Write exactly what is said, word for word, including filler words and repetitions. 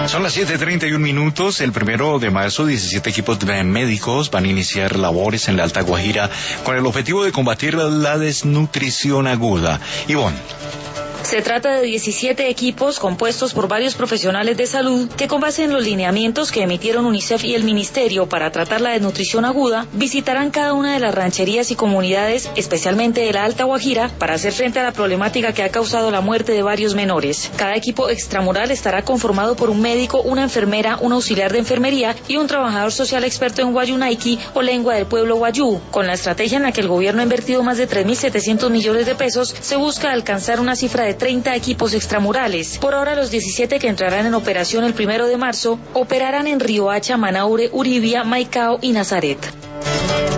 Son las siete treinta y un minutos. El primero de marzo, diecisiete equipos de médicos van a iniciar labores en la Alta Guajira con el objetivo de combatir la desnutrición aguda. Ivonne. Se trata de diecisiete equipos compuestos por varios profesionales de salud que, con base en los lineamientos que emitieron UNICEF y el Ministerio para tratar la desnutrición aguda, visitarán cada una de las rancherías y comunidades, especialmente de la Alta Guajira, para hacer frente a la problemática que ha causado la muerte de varios menores. Cada equipo extramural estará conformado por un médico, una enfermera, un auxiliar de enfermería y un trabajador social experto en Wayunaiki o lengua del pueblo wayú. Con la estrategia en la que el gobierno ha invertido más de tres mil setecientos millones de pesos, se busca alcanzar una cifra de treinta equipos extramurales. Por ahora, los diecisiete que entrarán en operación el primero de marzo operarán en Riohacha, Manaure, Uribia, Maicao y Nazaret.